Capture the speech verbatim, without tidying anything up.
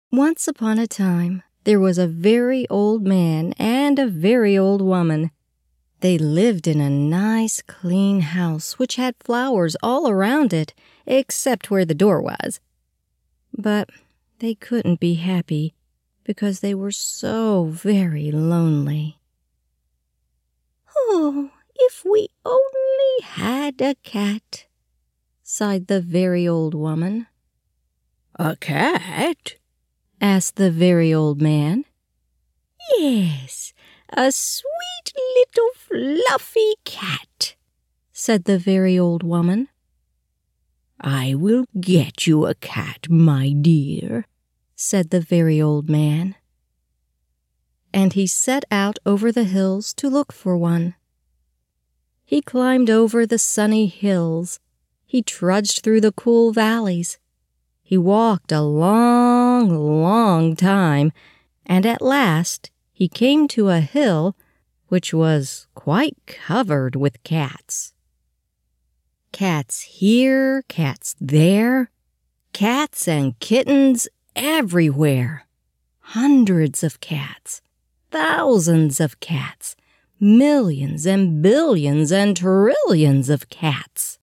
Once upon a time, there was a very old man and a very old woman. They lived in a nice, clean house which had flowers all around it, except where the door was. But they couldn't be happy because they were so very lonely. "Oh, if we only had a cat," sighed the very old woman. "A cat?" asked the very old man. "Yes, a sweet little fluffy cat," said the very old woman. "I will get you a cat, my dear," said the very old man. And he set out over the hills to look for one. He climbed over the sunny hills. He trudged through the cool valleys. He walked a long, long time, and at last he came to a hill which was quite covered with cats. Cats here, cats there, cats and kittens everywhere. Hundreds of cats, thousands of cats, millions and billions and trillions of cats.